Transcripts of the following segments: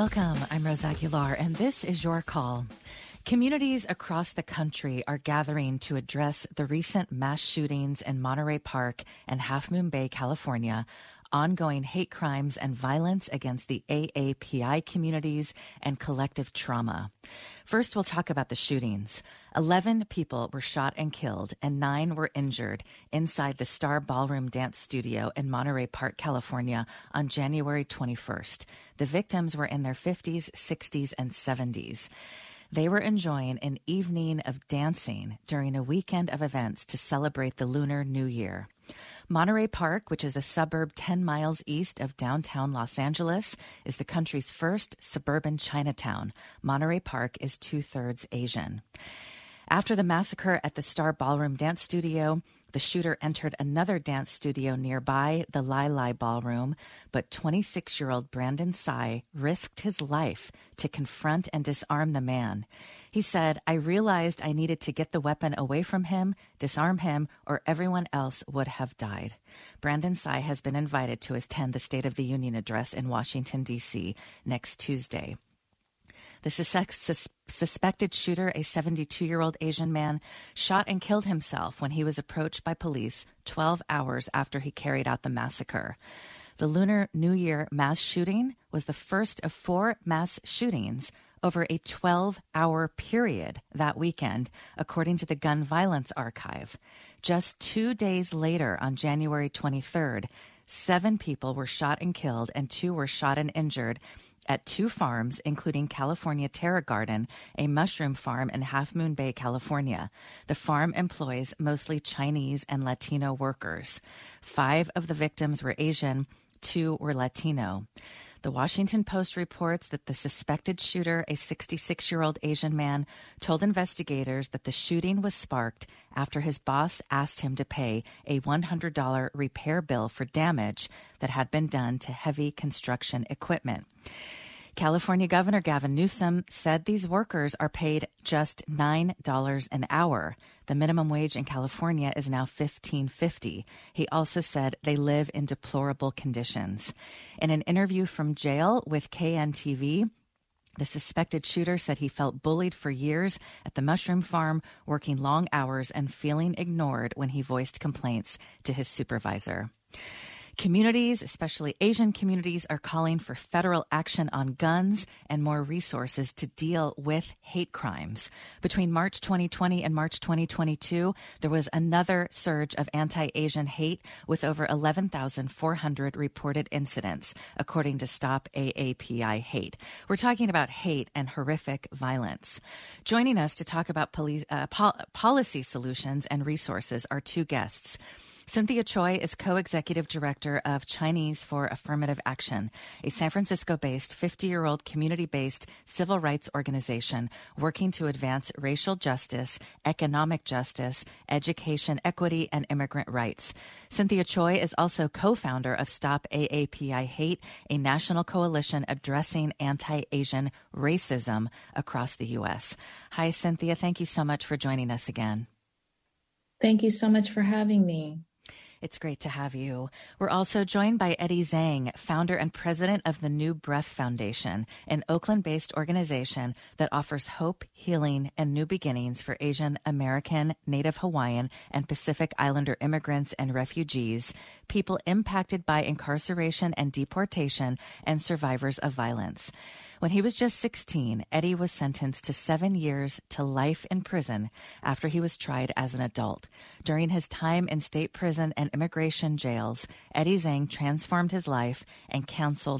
Welcome. I'm Rose Aguilar, and this is Your Call. Communities across the country are gathering to address the recent mass shootings in Monterey Park and Half Moon Bay, California, ongoing hate crimes and violence against the AAPI communities, and collective trauma. First, we'll talk about the shootings. 11 people were shot and killed, and 9 were injured inside the Star Ballroom Dance Studio in Monterey Park, California on January 21st. The victims were in their 50s, 60s, and 70s. They were enjoying an evening of dancing during a weekend of events to celebrate the Lunar New Year. Monterey Park, which is a suburb 10 miles east of downtown Los Angeles, is the country's first suburban Chinatown. Monterey Park is 2/3 Asian. After the massacre at the Star Ballroom Dance Studio, the shooter entered another dance studio nearby, the Lai Lai Ballroom, but 26-year-old Brandon Tsai risked his life to confront and disarm the man. He said, "I realized I needed to get the weapon away from him, disarm him, or everyone else would have died." Brandon Tsai has been invited to attend the State of the Union address in Washington, D.C. next Tuesday. The suspected shooter, a 72-year-old Asian man, shot and killed himself when he was approached by police 12 hours after he carried out the massacre. The Lunar New Year mass shooting was the first of 4 mass shootings over a 12-hour period that weekend, according to the Gun Violence Archive. Just 2 days later, on January 23rd, 7 people were shot and killed and 2 were shot and injured at 2 farms, including California Terra Garden, a mushroom farm in Half Moon Bay, California. The farm employs mostly Chinese and Latino workers. 5 of the victims were Asian, 2 were Latino. The Washington Post reports that the suspected shooter, a 66-year-old Asian man, told investigators that the shooting was sparked after his boss asked him to pay a $100 repair bill for damage that had been done to heavy construction equipment. California Governor Gavin Newsom said these workers are paid just $9 an hour. The minimum wage in California is now $15.50. He also said they live in deplorable conditions. In an interview from jail with KNTV, the suspected shooter said he felt bullied for years at the mushroom farm, working long hours and feeling ignored when he voiced complaints to his supervisor. Communities, especially Asian communities, are calling for federal action on guns and more resources to deal with hate crimes. Between March 2020 and March 2022, there was another surge of anti-Asian hate with over 11,400 reported incidents, according to Stop AAPI Hate. We're talking about hate and horrific violence. Joining us to talk about policy solutions and resources are 2 guests. Cynthia Choi is co-executive director of Chinese for Affirmative Action, a San Francisco-based 50-year-old community-based civil rights organization working to advance racial justice, economic justice, education equity, and immigrant rights. Cynthia Choi is also co-founder of Stop AAPI Hate, a national coalition addressing anti-Asian racism across the U.S. Hi, Cynthia. Thank you so much for joining us again. Thank you so much for having me. It's great to have you. We're also joined by Eddie Zhang, founder and president of the New Breath Foundation, an Oakland-based organization that offers hope, healing, and new beginnings for Asian American, Native Hawaiian, and Pacific Islander immigrants and refugees, people impacted by incarceration and deportation, and survivors of violence. When he was just 16, Eddie was sentenced to 7 years to life in prison after he was tried as an adult. During his time in state prison and immigration jails, Eddie Zhang transformed his life and counseled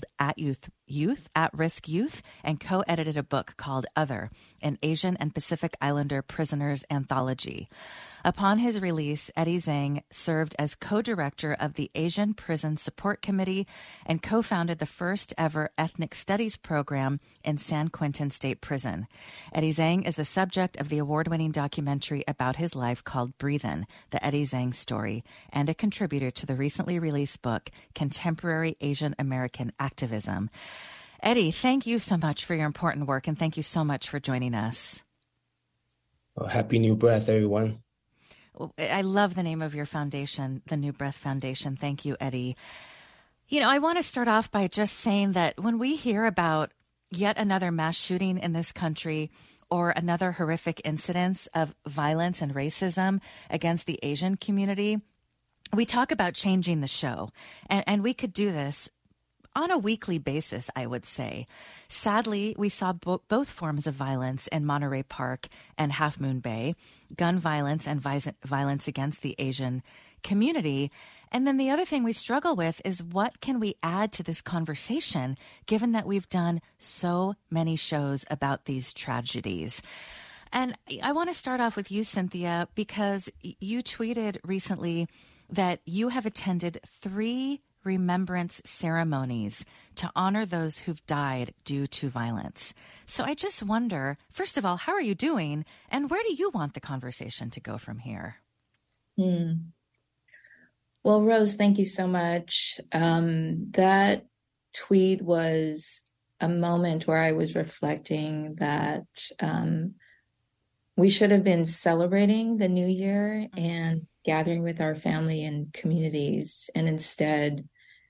at-risk youth, and co-edited a book called Other, an Asian and Pacific Islander prisoners anthology. Upon his release, Eddie Zhang served as co-director of the Asian Prison Support Committee and co-founded the first ever ethnic studies program in San Quentin State Prison. Eddie Zhang is the subject of the award-winning documentary about his life called Breathin', The Eddie Zhang Story, and a contributor to the recently released book, Contemporary Asian American Activism. Eddie, thank you so much for your important work, and thank you so much for joining us. Well, happy New Breath, everyone. I love the name of your foundation, the New Breath Foundation. Thank you, Eddie. You know, I want to start off by just saying that when we hear about yet another mass shooting in this country or another horrific incidence of violence and racism against the Asian community, we talk about changing the show, and we could do this on a weekly basis, I would say. Sadly, we saw both forms of violence in Monterey Park and Half Moon Bay, gun violence and violence against the Asian community. And then the other thing we struggle with is what can we add to this conversation, given that we've done so many shows about these tragedies. And I want to start off with you, Cynthia, because you tweeted recently that you have attended 3 remembrance ceremonies to honor those who've died due to violence. So I just wonder, first of all, how are you doing? And where do you want the conversation to go from here? Well, Rose, thank you so much. That tweet was a moment where I was reflecting that we should have been celebrating the new year and gathering with our family and communities. And instead,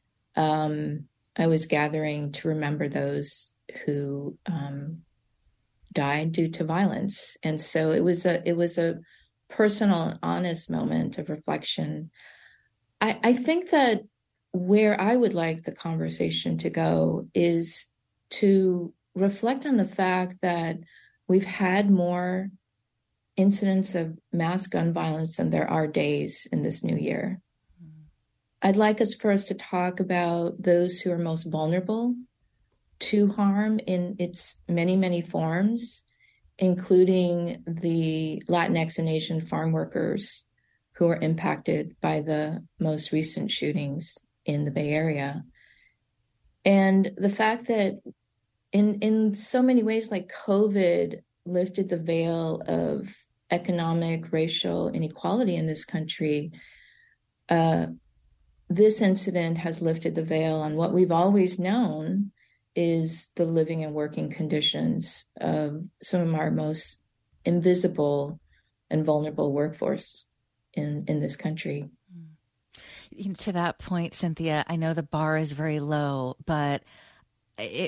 I was gathering to remember those who died due to violence. And so it was a personal and honest moment of reflection. I think that where I would like the conversation to go is to reflect on the fact that we've had more incidents of mass gun violence than there are days in this new year. I'd like us first to talk about those who are most vulnerable to harm in its many, many forms, including the Latinx and Asian farm workers who are impacted by the most recent shootings in the Bay Area. And the fact that in so many ways, like COVID lifted the veil of economic, racial inequality in this country, this incident has lifted the veil on what we've always known is the living and working conditions of some of our most invisible and vulnerable workforce in this country. To that point, Cynthia, I know the bar is very low, but it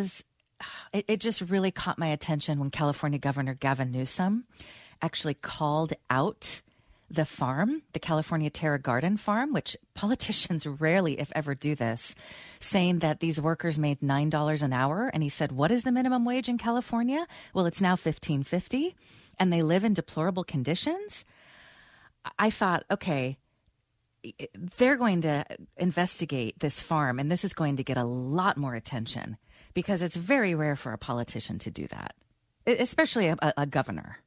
just really caught my attention when California Governor Gavin Newsom actually called out the farm, the California Terra Garden Farm, which politicians rarely, if ever, do this, saying that these workers made $9 an hour. And he said, what is the minimum wage in California? Well, it's now $15.50, and they live in deplorable conditions. I thought, okay, they're going to investigate this farm, and this is going to get a lot more attention because it's very rare for a politician to do that, especially a governor.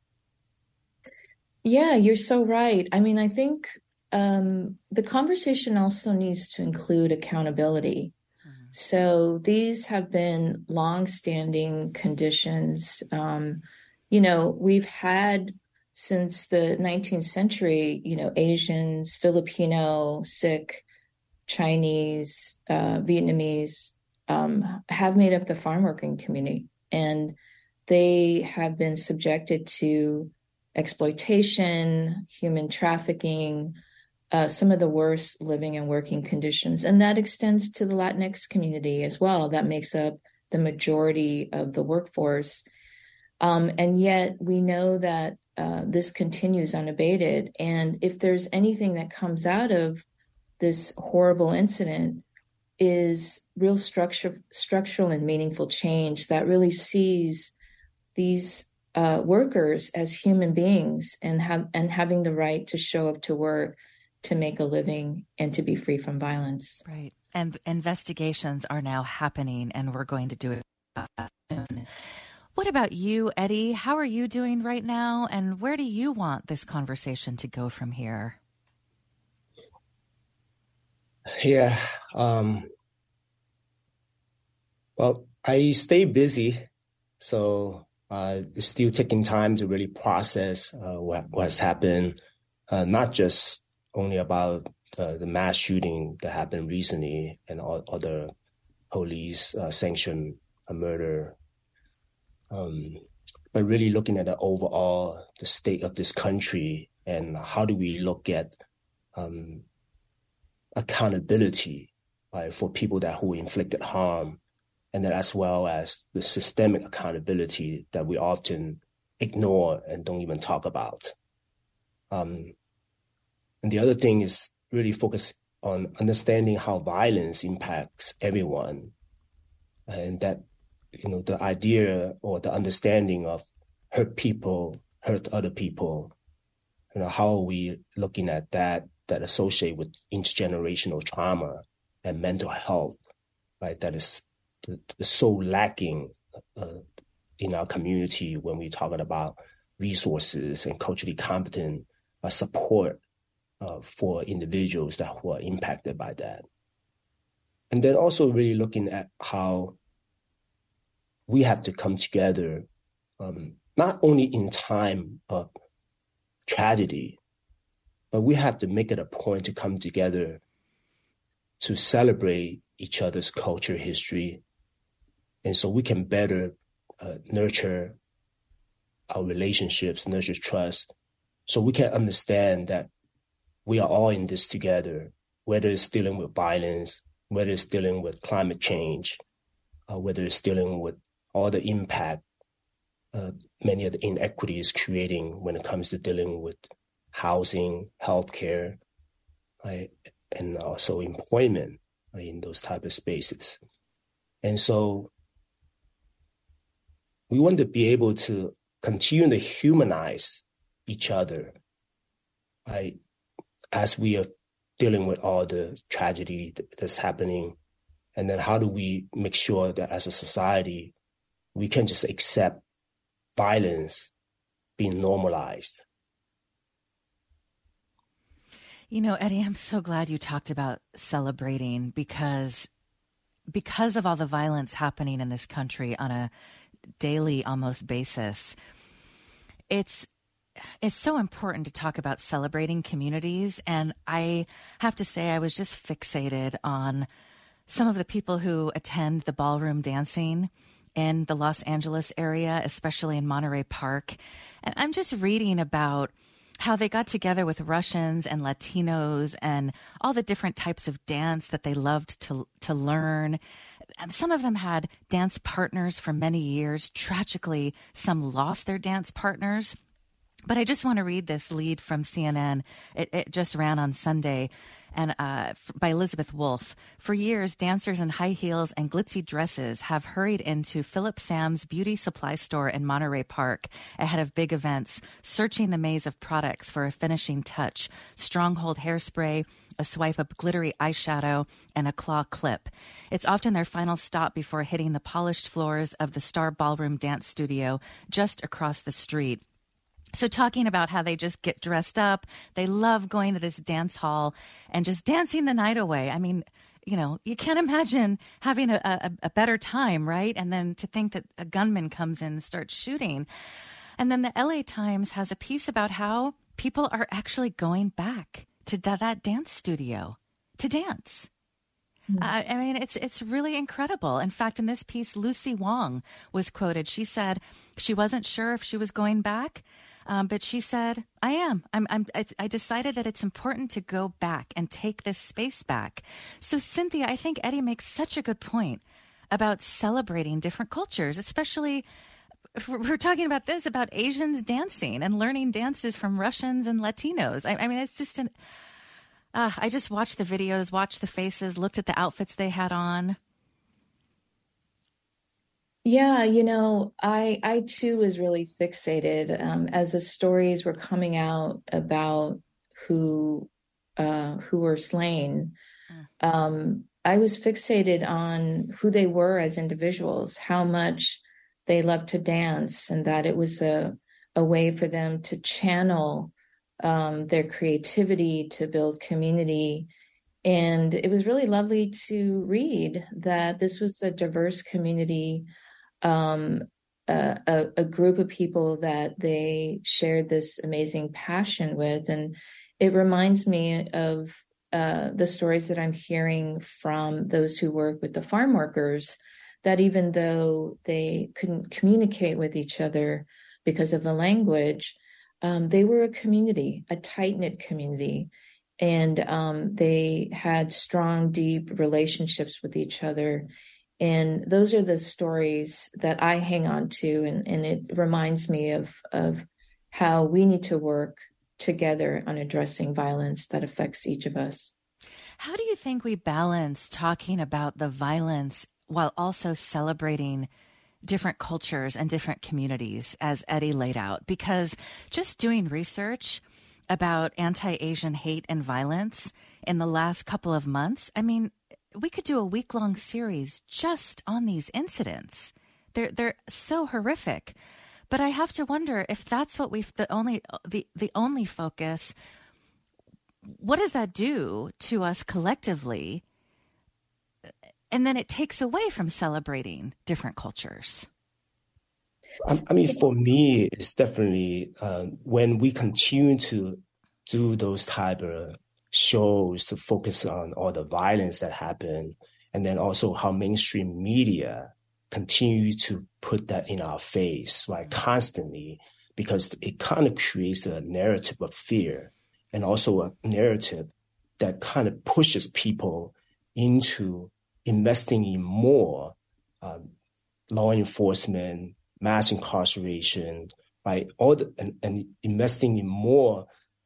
Yeah, you're so right. I mean, I think the conversation also needs to include accountability. Mm-hmm. So these have been longstanding conditions. We've had since the 19th century, Asians, Filipino, Sikh, Chinese, Vietnamese have made up the farm working community, and they have been subjected to exploitation, human trafficking, some of the worst living and working conditions. And that extends to the Latinx community as well. That makes up the majority of the workforce. And yet we know that this continues unabated. And if there's anything that comes out of this horrible incident is real structural and meaningful change that really sees these workers as human beings and having the right to show up to work, to make a living, and to be free from violence. Right. And investigations are now happening, and we're going to do it soon. What about you, Eddie? How are you doing right now? And where do you want this conversation to go from here? Yeah. Well, I stay busy, so it's still taking time to really process what's happened, not just only about the mass shooting that happened recently and other police sanctioned murder, but really looking at the state of this country and how do we look at accountability for people who inflicted harm and then as well as the systemic accountability that we often ignore and don't even talk about. And the other thing is really focus on understanding how violence impacts everyone, and that, the idea or the understanding of hurt people hurt other people. How are we looking at that associate with intergenerational trauma and mental health, right? That is so lacking in our community when we're talking about resources and culturally competent support for individuals who are impacted by that. And then also really looking at how we have to come together, not only in time of tragedy, but we have to make it a point to come together to celebrate each other's culture, history, and so we can better nurture our relationships, nurture trust, so we can understand that we are all in this together, whether it's dealing with violence, whether it's dealing with climate change, whether it's dealing with all the impact many of the inequities creating when it comes to dealing with housing, healthcare, right, and also employment, right, in those type of spaces. And so we want to be able to continue to humanize each other, right, as we are dealing with all the tragedy that's happening. And then how do we make sure that as a society, we can just accept violence being normalized? Eddie, I'm so glad you talked about celebrating because of all the violence happening in this country on a daily almost basis. It's so important to talk about celebrating communities. And I have to say, I was just fixated on some of the people who attend the ballroom dancing in the Los Angeles area, especially in Monterey Park. And I'm just reading about how they got together with Russians and Latinos and all the different types of dance that they loved to learn. Some of them had dance partners for many years. Tragically, some lost their dance partners. But I just want to read this lead from CNN. It just ran on Sunday, and by Elizabeth Wolfe. For years, dancers in high heels and glitzy dresses have hurried into Philip Sam's beauty supply store in Monterey Park ahead of big events, searching the maze of products for a finishing touch: Stronghold hairspray, a swipe of glittery eyeshadow, and a claw clip. It's often their final stop before hitting the polished floors of the Star Ballroom Dance Studio just across the street. So talking about how they just get dressed up, they love going to this dance hall and just dancing the night away. I mean, you can't imagine having a better time, right? And then to think that a gunman comes in and starts shooting. And then the LA Times has a piece about how people are actually going back to that dance studio to dance. I mean, it's really incredible. In fact, in this piece, Lucy Wong was quoted. She said she wasn't sure if she was going back, but she said, "I am. I decided that it's important to go back and take this space back." So, Cynthia, I think Eddie makes such a good point about celebrating different cultures, especially if we're talking about this, about Asians dancing and learning dances from Russians and Latinos. I mean, it's just I just watched the videos, watched the faces, looked at the outfits they had on. Yeah, I too was really fixated as the stories were coming out about who were slain. I was fixated on who they were as individuals, how much they loved to dance, and that it was a way for them to channel their creativity, to build community. And it was really lovely to read that this was a diverse community, a group of people that they shared this amazing passion with. And it reminds me of the stories that I'm hearing from those who work with the farm workers, that even though they couldn't communicate with each other because of the language, they were a community, a tight-knit community, and they had strong, deep relationships with each other. And those are the stories that I hang on to. And it reminds me of how we need to work together on addressing violence that affects each of us. How do you think we balance talking about the violence while also celebrating different cultures and different communities, as Eddie laid out? Because just doing research about anti-Asian hate and violence in the last couple of months, I mean, we could do a week-long series just on these incidents. They're so horrific. But I have to wonder if that's what the only focus. What does that do to us collectively? And then it takes away from celebrating different cultures. I mean, for me, it's definitely when we continue to do those type of shows to focus on all the violence that happened, and then also how mainstream media continue to put that in our face, right, constantly, because it kind of creates a narrative of fear and also a narrative that kind of pushes people into investing in more law enforcement, mass incarceration, right? And investing in more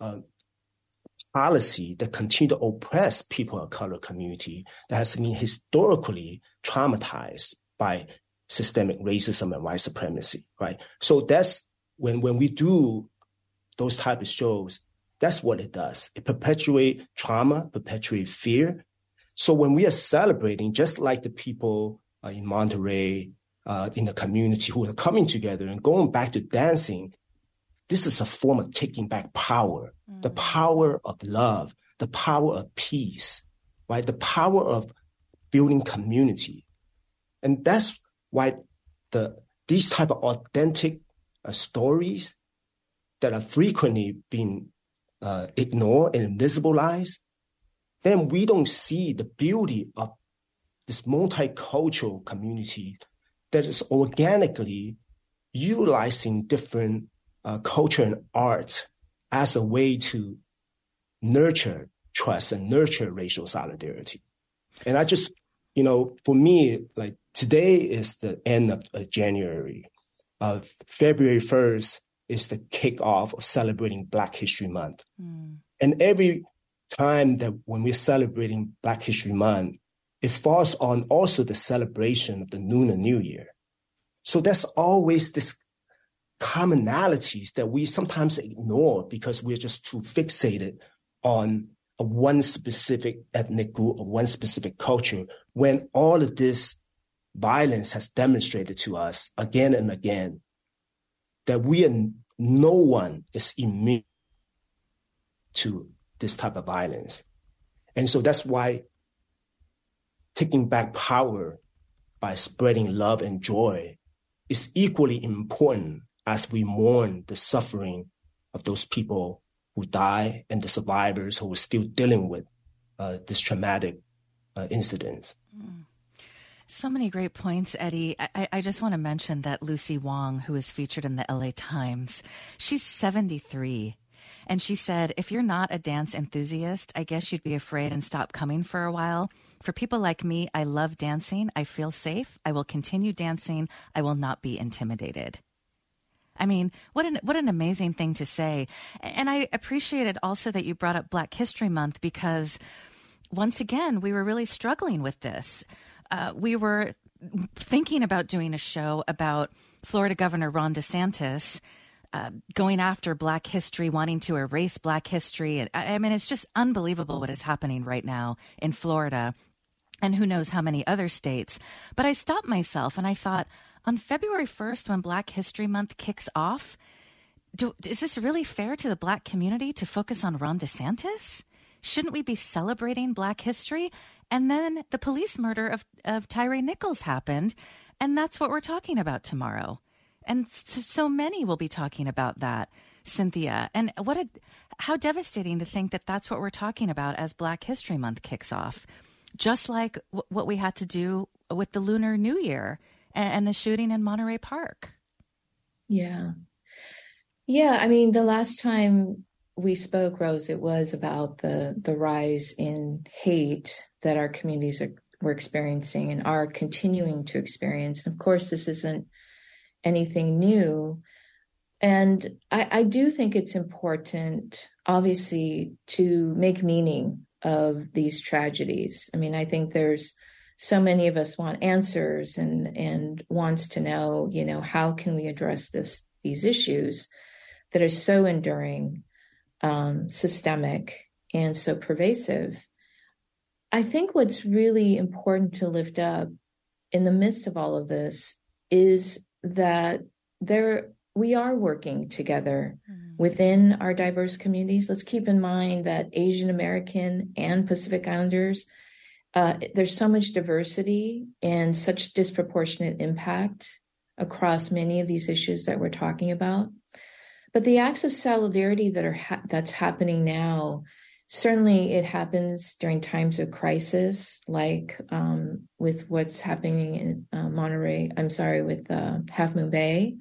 policy that continue to oppress people of color community that has been historically traumatized by systemic racism and white supremacy, right? So that's when we do those type of shows, that's what it does. It perpetuates trauma, perpetuates fear. So when we are celebrating, just like the people in Monterey, in the community who are coming together and going back to dancing, this is a form of taking back power, the power of love, the power of peace, right? The power of building community. And that's why these type of authentic stories that are frequently being ignored and invisibilized, then we don't see the beauty of this multicultural community that is organically utilizing different culture and art as a way to nurture trust and nurture racial solidarity. And I just, for me, like today is the end of January. February 1st is the kickoff of celebrating Black History Month. And every time that when we're celebrating Black History Month, it falls on also the celebration of the Lunar New Year. So there's always this commonalities that we sometimes ignore because we're just too fixated on one specific ethnic group or one specific culture, when all of this violence has demonstrated to us again and again that no one is immune to this type of violence. And so that's why taking back power by spreading love and joy is equally important as we mourn the suffering of those people who die and the survivors who are still dealing with this traumatic incidents. So many great points, Eddie. I just want to mention that Lucy Wong, who is featured in the LA Times, she's 73. And she said, if you're not a dance enthusiast, I guess you'd be afraid and stop coming for a while. For people like me, I love dancing. I feel safe. I will continue dancing. I will not be intimidated. I mean, what an amazing thing to say. And I appreciated also that you brought up Black History Month, because once again, we were really struggling with this. We were thinking about doing a show about Florida Governor Ron DeSantis going after Black history, wanting to erase Black history. And I mean, it's just unbelievable what is happening right now in Florida, and who knows how many other states. But I stopped myself and I thought, on February 1st, when Black History Month kicks off, is this really fair to the Black community to focus on Ron DeSantis? Shouldn't we be celebrating Black history? And then the police murder of Tyre Nichols happened, and that's what we're talking about tomorrow. And so many will be talking about that, Cynthia. And how devastating to think that that's what we're talking about as Black History Month kicks off, just like what we had to do with the Lunar New Year and the shooting in Monterey Park. Yeah. I mean, the last time we spoke, Rose, it was about the rise in hate that our communities we're experiencing and are continuing to experience. And of course, this isn't anything new. And I do think it's important, obviously, to make meaning of these tragedies. I mean, I think there's so many of us want answers and wants to know, how can we address these issues that are so enduring, systemic, and so pervasive. I think what's really important to lift up in the midst of all of this is that we are working together within our diverse communities. Let's keep in mind that Asian American and Pacific Islanders, there's so much diversity and such disproportionate impact across many of these issues that we're talking about. But the acts of solidarity that's happening now, certainly it happens during times of crisis, like with what's happening in with Half Moon Bay.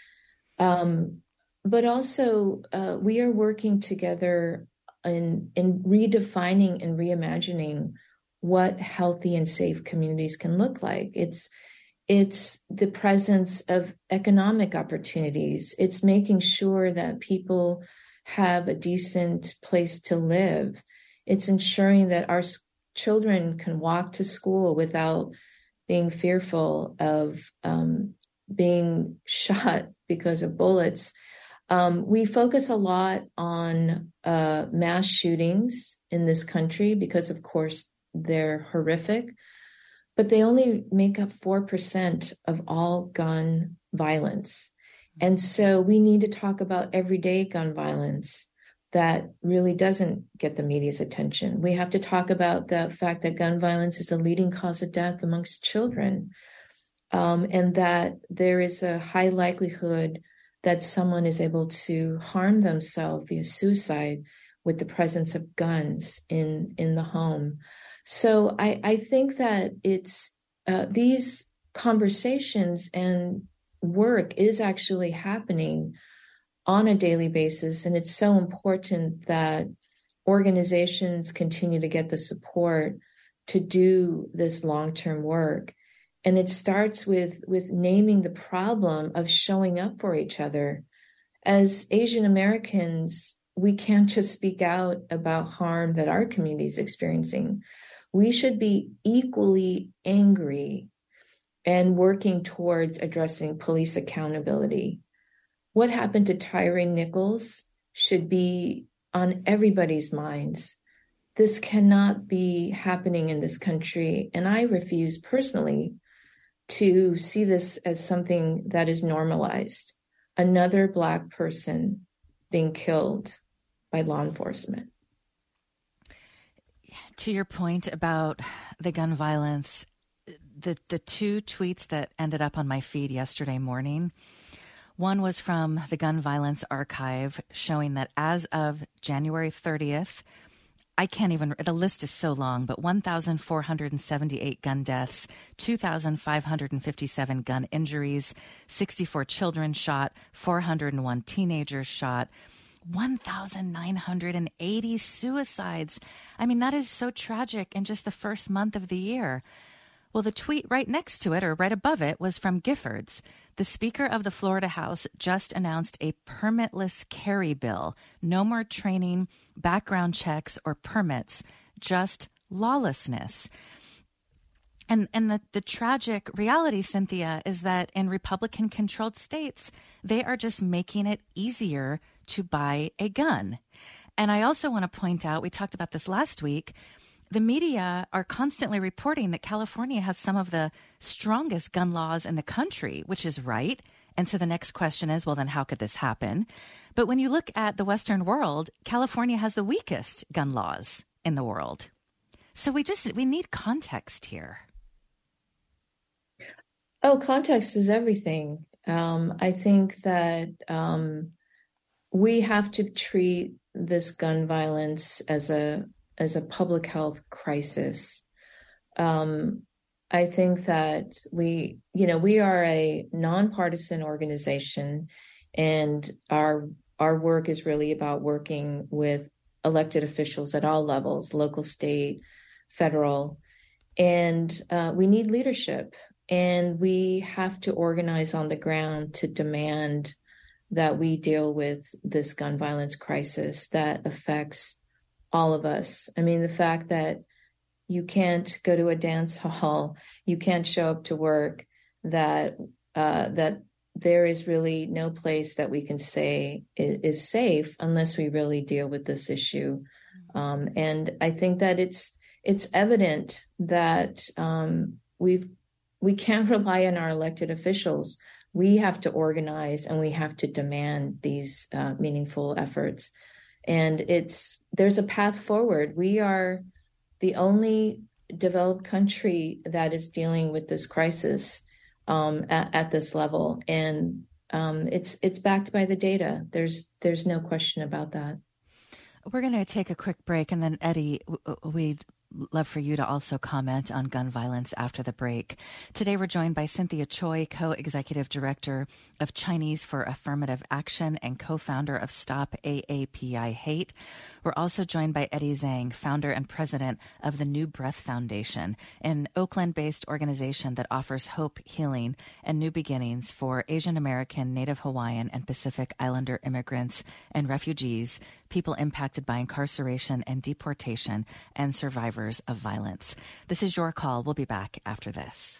But also we are working together in redefining and reimagining what healthy and safe communities can look like. It's the presence of economic opportunities. It's making sure that people have a decent place to live. It's ensuring that our children can walk to school without being fearful of being shot because of bullets. We focus a lot on mass shootings in this country because, of course, they're horrific, but they only make up 4% of all gun violence. And so we need to talk about everyday gun violence that really doesn't get the media's attention. We have to talk about the fact that gun violence is a leading cause of death amongst children, and that there is a high likelihood that someone is able to harm themselves via suicide with the presence of guns in the home. So I think that it's these conversations and work is actually happening on a daily basis. And it's so important that organizations continue to get the support to do this long-term work. And it starts with naming the problem of showing up for each other. As Asian Americans, we can't just speak out about harm that our community is experiencing. We should be equally angry and working towards addressing police accountability. What happened to Tyre Nichols should be on everybody's minds. This cannot be happening in this country. And I refuse personally to see this as something that is normalized. Another Black person being killed by law enforcement. To your point about the gun violence, the two tweets that ended up on my feed yesterday morning, one was from the Gun Violence Archive showing that as of January 30th, the list is so long, but 1,478 gun deaths, 2,557 gun injuries, 64 children shot, 401 teenagers shot, 1,980 suicides. I mean, that is so tragic in just the first month of the year. Well, the tweet right next to it, or right above it, was from Giffords. The Speaker of the Florida House just announced a permitless carry bill. No more training, background checks, or permits, just lawlessness. And the tragic reality, Cynthia, is that in Republican-controlled states, they are just making it easier to buy a gun. And I also want to point out, we talked about this last week, the media are constantly reporting that California has some of the strongest gun laws in the country, which is right. And so the next question is, well, then how could this happen? But when you look at the Western world, California has the weakest gun laws in the world. So we need context here. Oh, context is everything. I think that we have to treat this gun violence as a public health crisis. I think that we are a nonpartisan organization, and our work is really about working with elected officials at all levels, local, state, federal, And we need leadership, and we have to organize on the ground to demand that we deal with this gun violence crisis that affects all of us. I mean, the fact that you can't go to a dance hall, you can't show up to work, that there is really no place that we can say is safe unless we really deal with this issue. And I think that it's evident that we can't rely on our elected officials. We have to organize, and we have to demand these meaningful efforts. And there's a path forward. We are the only developed country that is dealing with this crisis at this level, and it's backed by the data. There's no question about that. We're going to take a quick break, and then Eddie, we'd love for you to also comment on gun violence after the break. Today, we're joined by Cynthia Choi, co-executive director of Chinese for Affirmative Action and co-founder of Stop AAPI Hate. We're also joined by Eddie Zhang, founder and president of the New Breath Foundation, an Oakland-based organization that offers hope, healing, and new beginnings for Asian American, Native Hawaiian, and Pacific Islander immigrants and refugees, people impacted by incarceration and deportation, and survivors of violence. This is Your Call. We'll be back after this.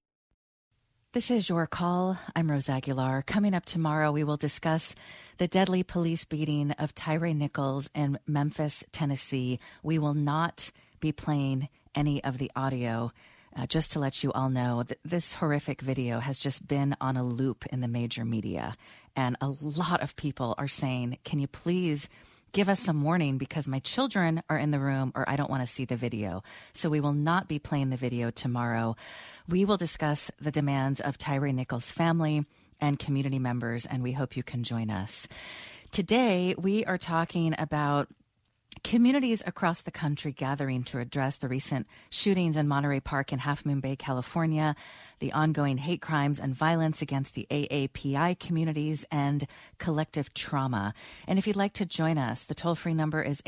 This is Your Call. I'm Rose Aguilar. Coming up tomorrow, we will discuss the deadly police beating of Tyre Nichols in Memphis, Tennessee. We will not be playing any of the audio. Just to let you all know, this horrific video has just been on a loop in the major media. And a lot of people are saying, can you please give us some warning because my children are in the room or I don't want to see the video. So we will not be playing the video tomorrow. We will discuss the demands of Tyre Nichols' family and community members, and we hope you can join us. Today, we are talking about communities across the country gathering to address the recent shootings in Monterey Park in Half Moon Bay, California, the ongoing hate crimes and violence against the AAPI communities, and collective trauma. And if you'd like to join us, the toll-free number is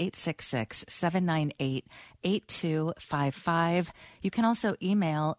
866-798-8255. You can also email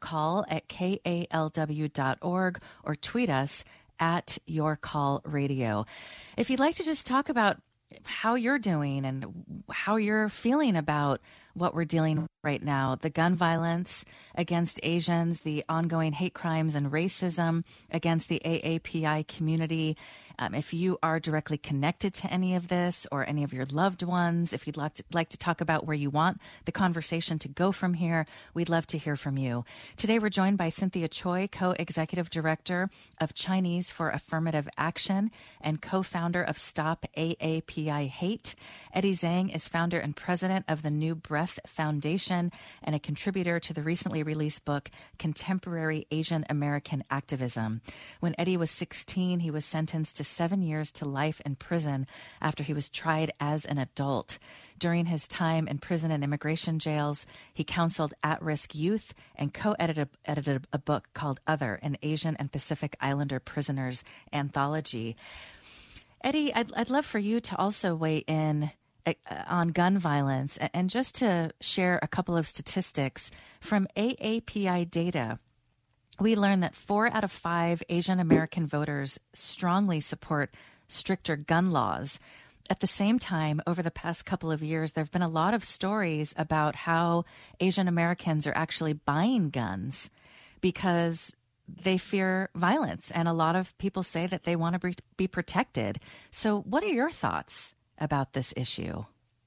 yourcall@kalw.org or tweet us at yourcallradio. If you'd like to just talk about how you're doing and how you're feeling about what we're dealing with right now, the gun violence against Asians, the ongoing hate crimes and racism against the AAPI community. If you are directly connected to any of this or any of your loved ones, if you'd like to talk about where you want the conversation to go from here, we'd love to hear from you. Today, we're joined by Cynthia Choi, co-executive director of Chinese for Affirmative Action and co-founder of Stop AAPI Hate. Eddie Zhang is founder and president of the New Breath Foundation and a contributor to the recently released book, Contemporary Asian American Activism. When Eddie was 16, he was sentenced to 7 years to life in prison after he was tried as an adult. During his time in prison and immigration jails, he counseled at-risk youth and co-edited a book called Other, an Asian and Pacific Islander Prisoners Anthology. Eddie, I'd love for you to also weigh in on gun violence and just to share a couple of statistics from AAPI data. We learned that 4 out of 5 Asian American voters strongly support stricter gun laws. At the same time, over the past couple of years, there have been a lot of stories about how Asian Americans are actually buying guns because they fear violence. And a lot of people say that they want to be protected. So what are your thoughts about this issue?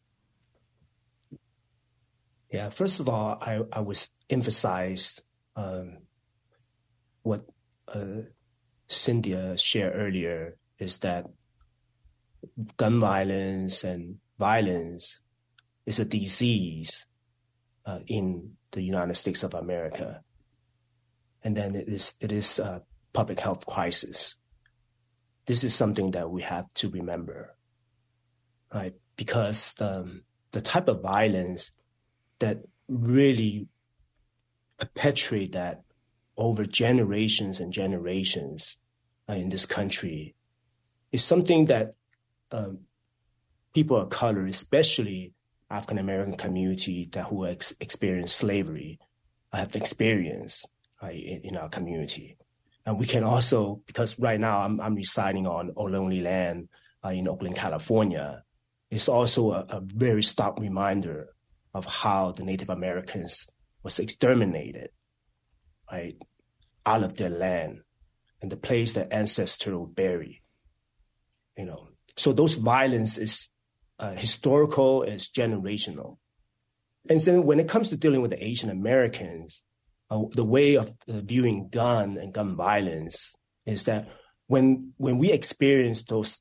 Yeah, first of all, I was emphasized what Cynthia shared earlier is that gun violence and violence is a disease in the United States of America. And then it is a public health crisis. This is something that we have to remember, right? Because the type of violence that really perpetuate that over generations and generations in this country is something that people of color, especially African-American community that who experienced slavery have experienced in our community. And we can also, because right now I'm residing on Ohlone land in Oakland, California, it's also a very stark reminder of how the Native Americans was exterminated, right, out of their land and the place their ancestors were buried. So those violence is historical, it's generational. And then when it comes to dealing with the Asian Americans, the way of viewing gun and gun violence is that when we experience those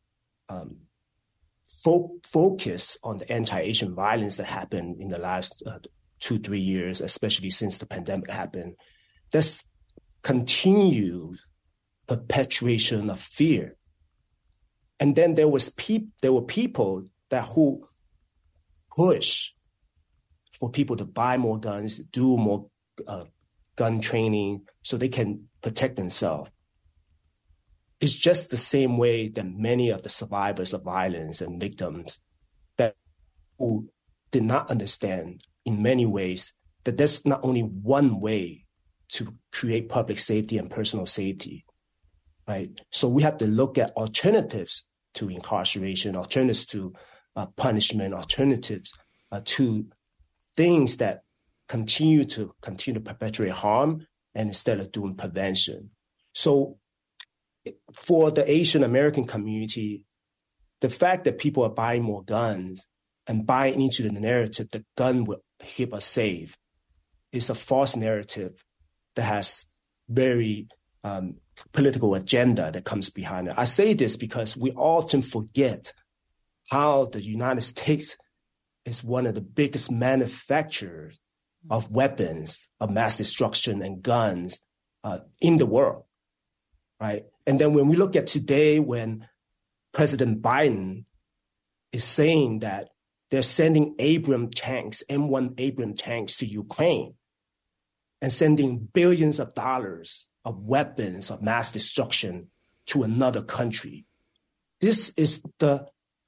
focus on the anti-Asian violence that happened in the last 2-3 years, especially since the pandemic happened, there's continued perpetuation of fear. And then there were people who push for people to buy more guns, do more gun training so they can protect themselves. It's just the same way that many of the survivors of violence and victims that who did not understand in many ways that there's not only one way to create public safety and personal safety, right? So we have to look at alternatives to incarceration, alternatives to punishment, alternatives to things that continue to perpetuate harm, and instead of doing prevention. So for the Asian American community, the fact that people are buying more guns and buying into the narrative that gun will keep us safe is a false narrative that has very political agenda that comes behind it. I say this because we often forget how the United States is one of the biggest manufacturers of weapons of mass destruction and guns in the world, right? And then when we look at today, when President Biden is saying that they're sending M1 Abrams tanks to Ukraine and sending billions of dollars of weapons of mass destruction to another country. This is the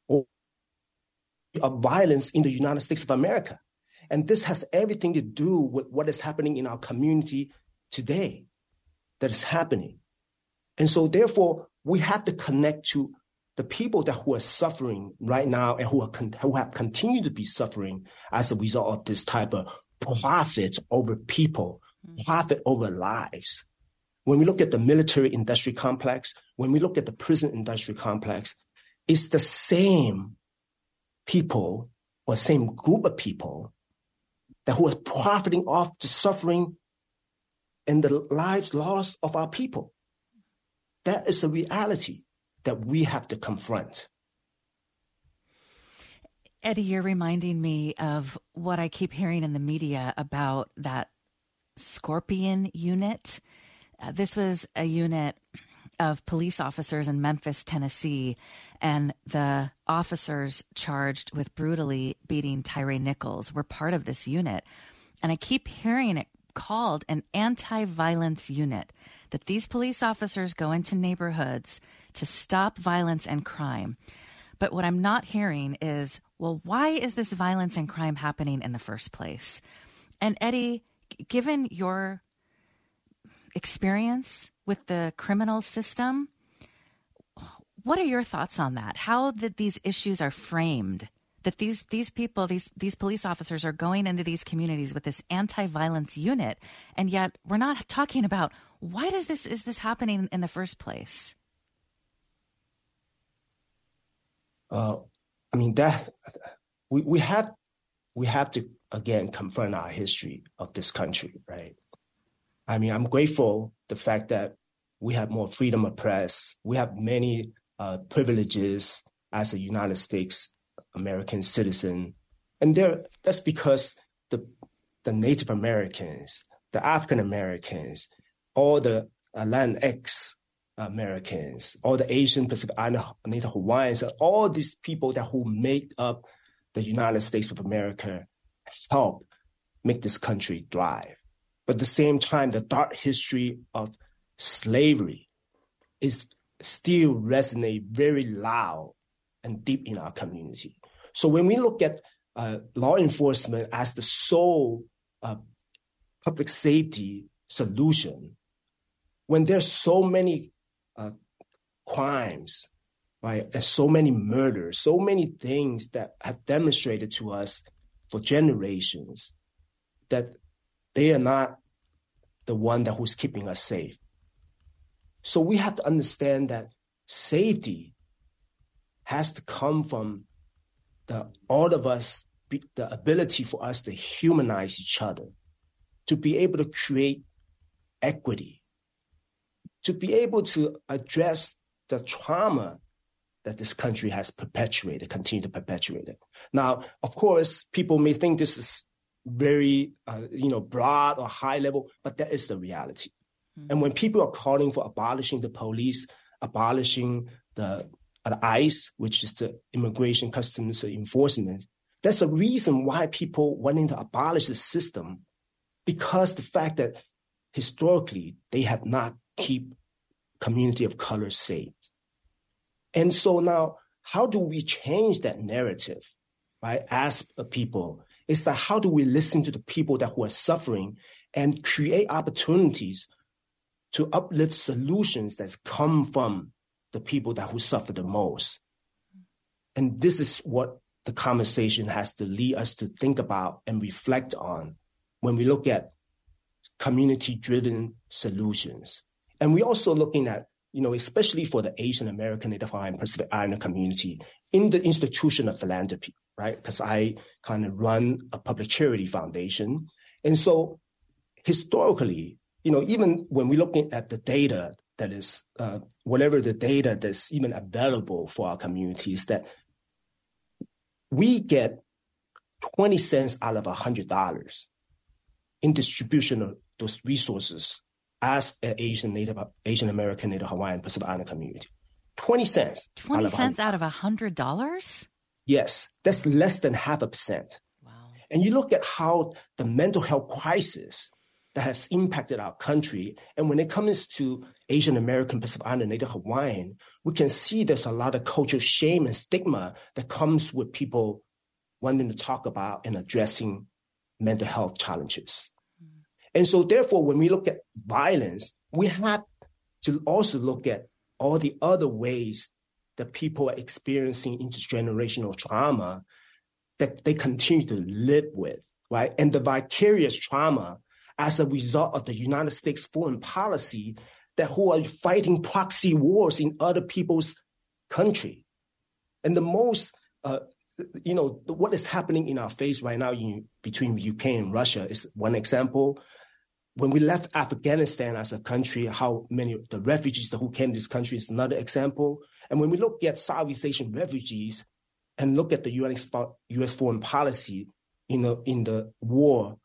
of violence in the United States of America. And this has everything to do with what is happening in our community today that is happening. And so therefore, we have to connect to the people who are suffering right now and who have continued to be suffering as a result of this type of profit over people, profit over lives. When we look at the military industry complex, when we look at the prison industry complex, it's the same people or same group of people who are profiting off the suffering and the lives lost of our people. That is a reality that we have to confront. Eddie, you're reminding me of what I keep hearing in the media about that Scorpion unit. This was a unit of police officers in Memphis, Tennessee, and the officers charged with brutally beating Tyre Nichols were part of this unit. And I keep hearing it called an anti-violence unit, that these police officers go into neighborhoods to stop violence and crime. But what I'm not hearing is, well, why is this violence and crime happening in the first place? And Eddie, given your experience with the criminal system, what are your thoughts on that? How that these issues are framed, that these people, these police officers are going into these communities with this anti-violence unit, and yet we're not talking about why is this happening in the first place? I mean, that we have to again confront our history of this country, right? I mean, I'm grateful the fact that we have more freedom of press. We have many privileges as a United States American citizen, and that's because the Native Americans, the African Americans, all the Latinx Americans, all the Asian Pacific Islander Native Hawaiians, all these people who make up the United States of America help make this country thrive. But at the same time, the dark history of slavery is still resonate very loud and deep in our community. So when we look at law enforcement as the sole public safety solution when there's so many crimes, right? And so many murders, so many things that have demonstrated to us for generations that they are not the one who's keeping us safe. So we have to understand that safety has to come from all of us, the ability for us to humanize each other, to be able to create equity, to be able to address the trauma that this country has perpetuated, continue to perpetuate it. Now, of course, people may think this is very, broad or high level, but that is the reality. Mm-hmm. And when people are calling for abolishing the police, abolishing the ICE, which is the Immigration Customs Enforcement, there's a reason why people wanting to abolish the system, because the fact that historically they have not keep community of color safe. And so now, how do we change that narrative, right? As a people, it's that how do we listen to the people who are suffering and create opportunities to uplift solutions that come from the people who suffer the most. And this is what the conversation has to lead us to think about and reflect on when we look at community-driven solutions. And we're also looking at, especially for the Asian American, Native Hawaiian, Pacific Islander community, in the institution of philanthropy, right? Because I kind of run a public charity foundation. And so historically, even when we're looking at the data that is, whatever the data that's even available for our communities, that we get 20 cents out of $100 in distribution of those resources as an Asian American, Native Hawaiian, Pacific Islander community. 20 cents. 20 cents out of $100? Yes, that's less than 0.5%. Wow. And you look at how the mental health crisis that has impacted our country, and when it comes to Asian American, Pacific Islander, Native Hawaiian, we can see there's a lot of cultural shame and stigma that comes with people wanting to talk about and addressing mental health challenges. And so therefore, when we look at violence, we have to also look at all the other ways that people are experiencing intergenerational trauma that they continue to live with, right? And the vicarious trauma as a result of the United States foreign policy who are fighting proxy wars in other people's country. And the most, what is happening in our face right now between Ukraine and Russia is one example. When we left Afghanistan as a country, how many of the refugees who came to this country is another example. And when we look at Southeast Asian refugees and look at the U.S. foreign policy, in the war,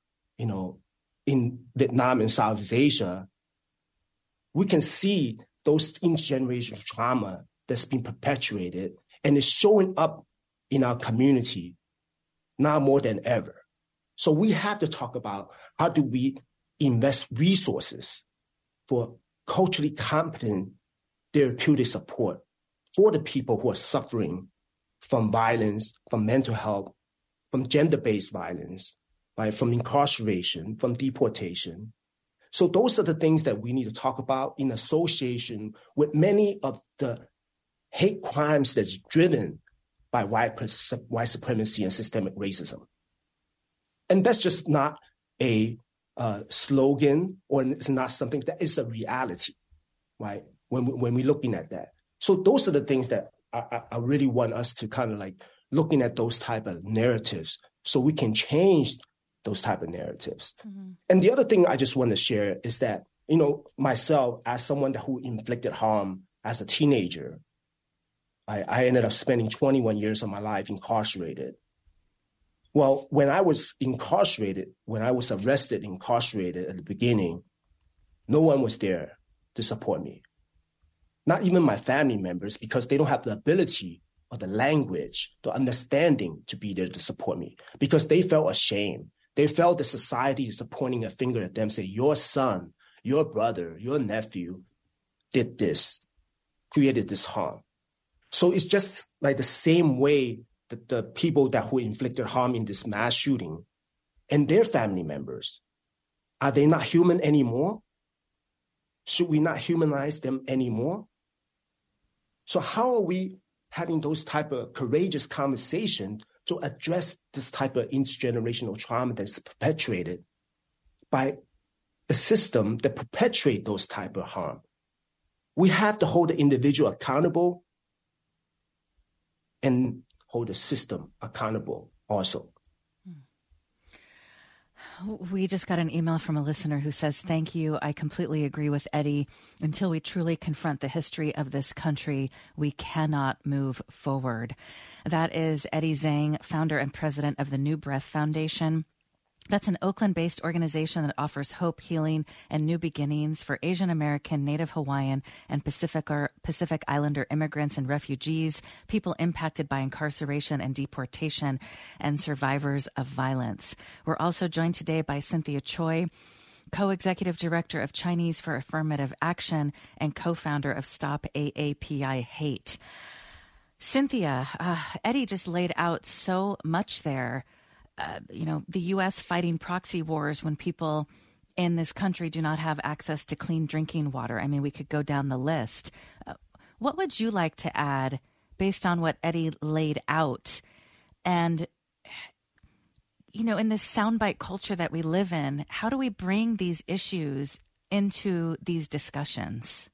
in Vietnam and Southeast Asia, we can see those intergenerational trauma that's been perpetuated and is showing up in our community now more than ever. So we have to talk about how do we invest resources for culturally competent therapeutic support for the people who are suffering from violence, from mental health, from gender-based violence, right, from incarceration, from deportation. So those are the things that we need to talk about in association with many of the hate crimes that's driven by white supremacy and systemic racism. And that's just not a slogan, or it's not something that is a reality, right? When we're looking at that. So those are the things that I really want us to kind of like looking at those type of narratives so we can change those type of narratives. Mm-hmm. And the other thing I just want to share is that, myself as someone who inflicted harm as a teenager, I ended up spending 21 years of my life incarcerated. Well, when I was incarcerated, when I was arrested, incarcerated at the beginning, no one was there to support me. Not even my family members, because they don't have the ability or the language, the understanding to be there to support me, because they felt ashamed. They felt the society is pointing a finger at them, say, your son, your brother, your nephew did this, created this harm. So it's just like the same way the people who inflicted harm in this mass shooting and their family members. Are they not human anymore? Should we not humanize them anymore? So how are we having those type of courageous conversations to address this type of intergenerational trauma that's perpetuated by a system that perpetuates those type of harm? We have to hold the individual accountable and hold the system accountable also. We just got an email from a listener who says, "Thank you. I completely agree with Eddie. Until we truly confront the history of this country, we cannot move forward." That is Eddie Zhang, founder and president of the New Breath Foundation. That's an Oakland-based organization that offers hope, healing, and new beginnings for Asian American, Native Hawaiian, and Pacific Islander immigrants and refugees, people impacted by incarceration and deportation, and survivors of violence. We're also joined today by Cynthia Choi, co-executive director of Chinese for Affirmative Action and co-founder of Stop AAPI Hate. Cynthia, Eddie just laid out so much there. The U.S. fighting proxy wars when people in this country do not have access to clean drinking water. I mean, we could go down the list. What would you like to add based on what Eddie laid out? And, in this soundbite culture that we live in, how do we bring these issues into these discussions?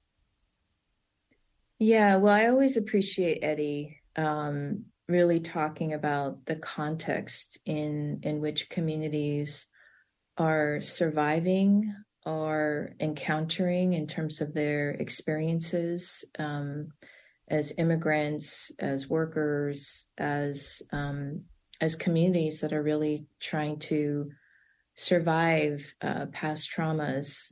Yeah, well, I always appreciate Eddie really talking about the context in which communities are surviving or encountering in terms of their experiences as immigrants, as workers, as communities that are really trying to survive past traumas.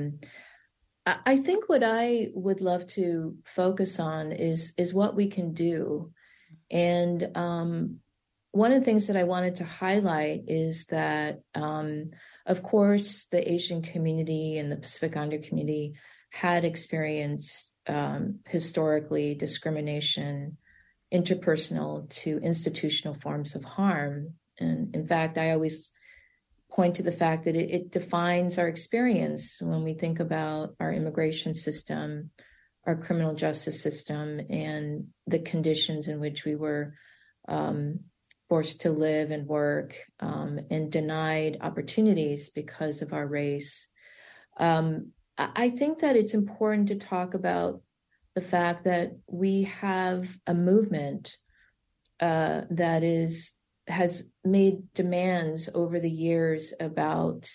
I think what I would love to focus on is what we can do. And one of the things that I wanted to highlight is that, of course, the Asian community and the Pacific Islander community had experienced historically discrimination, interpersonal to institutional forms of harm. And in fact, I always point to the fact that it defines our experience when we think about our immigration system, our criminal justice system, and the conditions in which we were forced to live and work and denied opportunities because of our race. I think that it's important to talk about the fact that we have a movement that has made demands over the years about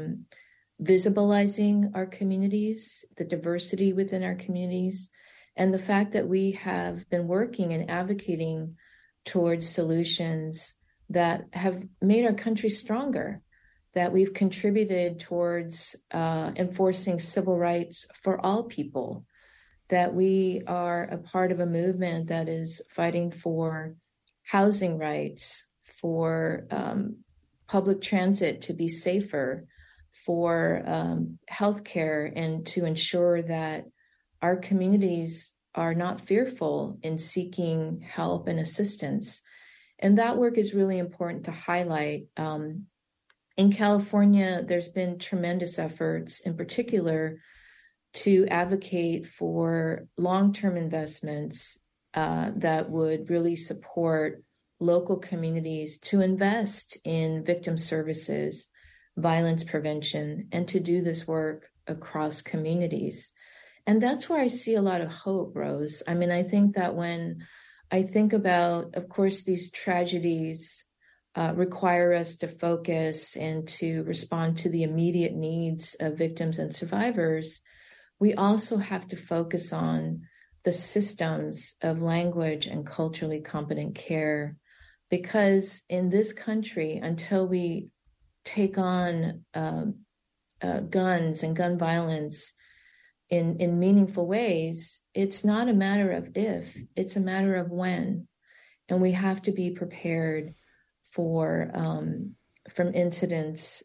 visibilizing our communities, the diversity within our communities, and the fact that we have been working and advocating towards solutions that have made our country stronger, that we've contributed towards enforcing civil rights for all people, that we are a part of a movement that is fighting for housing rights, for public transit to be safer, for healthcare, and to ensure that our communities are not fearful in seeking help and assistance. And that work is really important to highlight. In California, there's been tremendous efforts, in particular, to advocate for long-term investments that would really support local communities to invest in victim services, violence prevention, and to do this work across communities. And that's where I see a lot of hope, Rose. I mean, I think that when I think about, of course, these tragedies require us to focus and to respond to the immediate needs of victims and survivors, we also have to focus on the systems of language and culturally competent care. Because in this country, until we take on guns and gun violence in meaningful ways, it's not a matter of if, it's a matter of when. And we have to be prepared for from incidents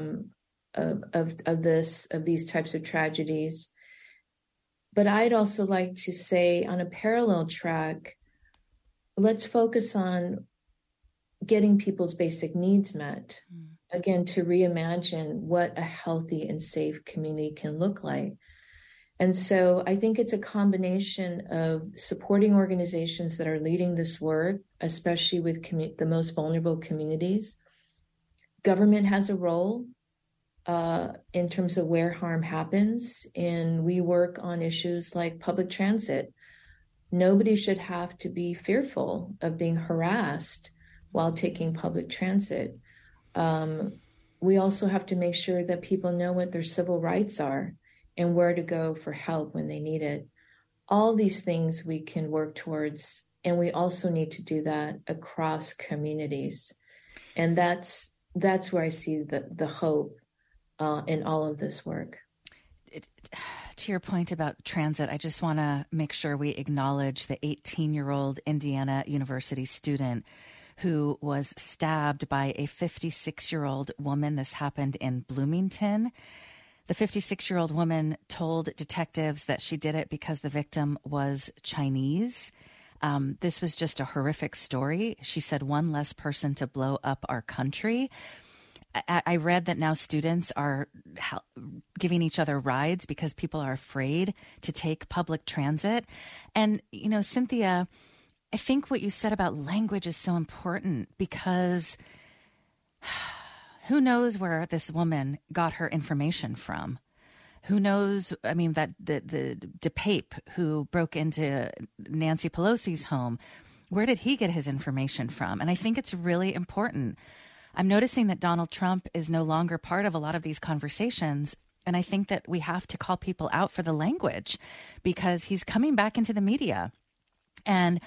of these types of tragedies. But I'd also like to say, on a parallel track, let's focus on getting people's basic needs met. Again, to reimagine what a healthy and safe community can look like. And so I think it's a combination of supporting organizations that are leading this work, especially with the most vulnerable communities. Government has a role in terms of where harm happens, and we work on issues like public transit. Nobody should have to be fearful of being harassed while taking public transit. We also have to make sure that people know what their civil rights are and where to go for help when they need it. All these things we can work towards, and we also need to do that across communities. And that's where I see the hope in all of this work. To your point about transit, I just want to make sure we acknowledge the 18-year-old Indiana University student who was stabbed by a 56-year-old woman. This happened in Bloomington. The 56-year-old woman told detectives that she did it because the victim was Chinese. This was just a horrific story. She said, one less person to blow up our country. I read that now students are giving each other rides because people are afraid to take public transit. And, you know, Cynthia, I think what you said about language is so important because who knows where this woman got her information from? Who knows? I mean, that the DePape who broke into Nancy Pelosi's home, where did he get his information from? And I think it's really important. I'm noticing that Donald Trump is no longer part of a lot of these conversations. And I think that we have to call people out for the language because he's coming back into the media. And,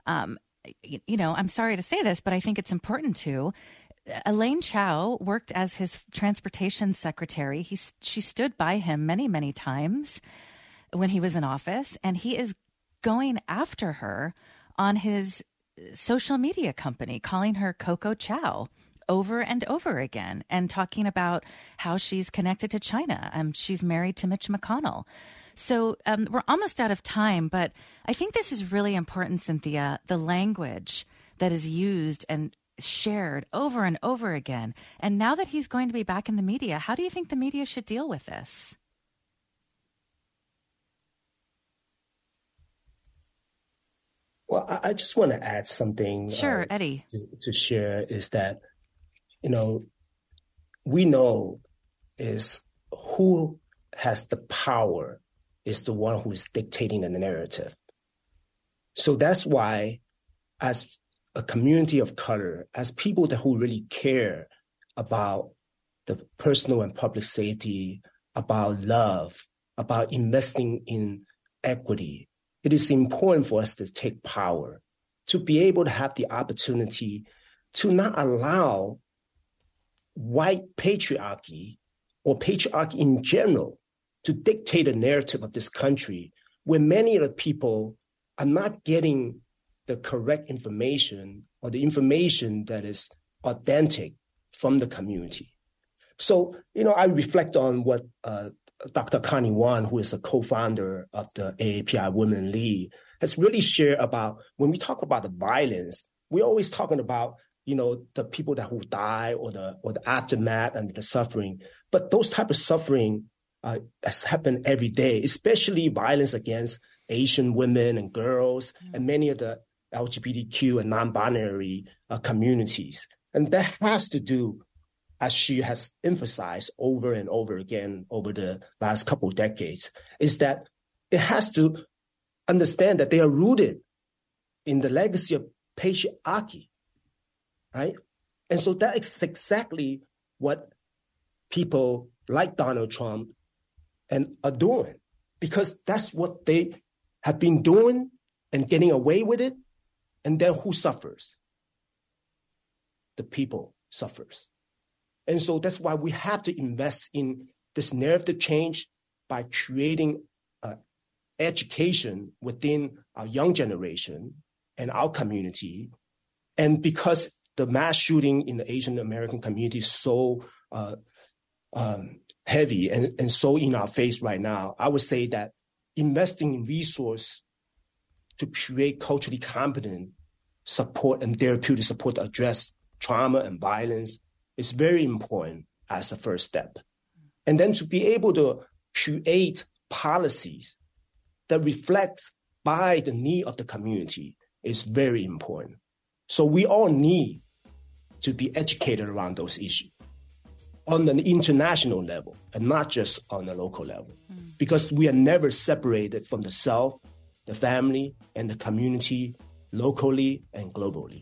you know, I'm sorry to say this, but I think it's important to. Elaine Chao worked as his transportation secretary. She stood by him many, many times when he was in office, and he is going after her on his social media company, calling her Coco Chow over and over again and talking about how she's connected to China. She's married to Mitch McConnell. So we're almost out of time, but I think this is really important, Cynthia, the language that is used and shared over and over again. And now that he's going to be back in the media, how do you think the media should deal with this? Well, I just want to add something. Sure, Eddie. To share is that, you know, we know is who has the power is the one who is dictating the narrative. So that's why, as a community of color, as people who really care about the personal and public safety, about love, about investing in equity, it is important for us to take power, to be able to have the opportunity to not allow white patriarchy or patriarchy in general to dictate the narrative of this country, where many of the people are not getting the correct information or the information that is authentic from the community. So, you know, I reflect on what Dr. Connie Wan, who is a co-founder of the AAPI Women League, has really shared about when we talk about the violence, we're always talking about, you know, the people who die or the aftermath and the suffering. But those type of suffering has happened every day, especially violence against Asian women and girls and many of the LGBTQ and non-binary communities. And that has to do, as she has emphasized over and over again over the last couple of decades, is that it has to understand that they are rooted in the legacy of patriarchy, right? And so that is exactly what people like Donald Trump and are doing, because that's what they have been doing and getting away with it. And then who suffers? The people suffers. And so that's why we have to invest in this narrative change by creating education within our young generation and our community. And because the mass shooting in the Asian American community is so heavy and so in our face right now, I would say that investing in resource to create culturally competent support and therapeutic support to address trauma and violence is very important as a first step. And then to be able to create policies that reflect by the need of the community is very important. So we all need to be educated around those issues on an international level and not just on a local level, because we are never separated from the self, the family, and the community locally and globally.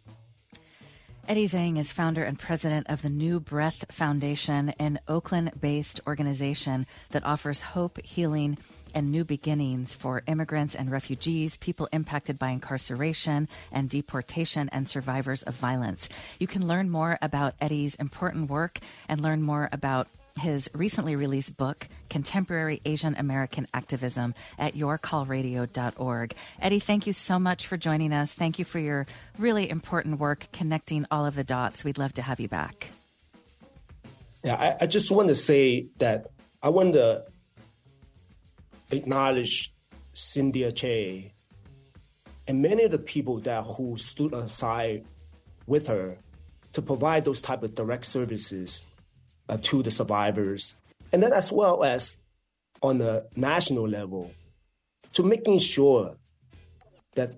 Eddie Zhang is founder and president of the New Breath Foundation, an Oakland-based organization that offers hope, healing, and new beginnings for immigrants and refugees, people impacted by incarceration and deportation, and survivors of violence. You can learn more about Eddie's important work and learn more about his recently released book, Contemporary Asian American Activism, at yourcallradio.org. Eddie, thank you so much for joining us. Thank you for your really important work connecting all of the dots. We'd love to have you back. Yeah, I just want to say that I want to acknowledge Cynthia Che and many of the people who stood aside with her to provide those type of direct services to the survivors, and then as well as on the national level, to making sure that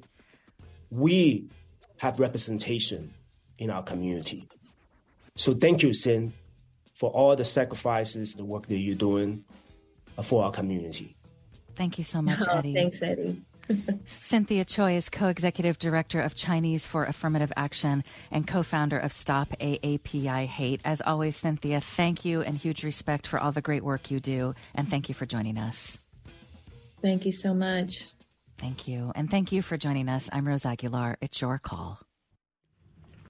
we have representation in our community. So thank you, Cyn, for all the sacrifices, the work that you're doing for our community. Thank you so much, Eddie. Thanks, Eddie. Cynthia Choi is co-executive director of Chinese for Affirmative Action and co-founder of Stop AAPI Hate. As always, Cynthia, thank you and huge respect for all the great work you do. And thank you for joining us. Thank you so much. Thank you. And thank you for joining us. I'm Rose Aguilar. It's your call.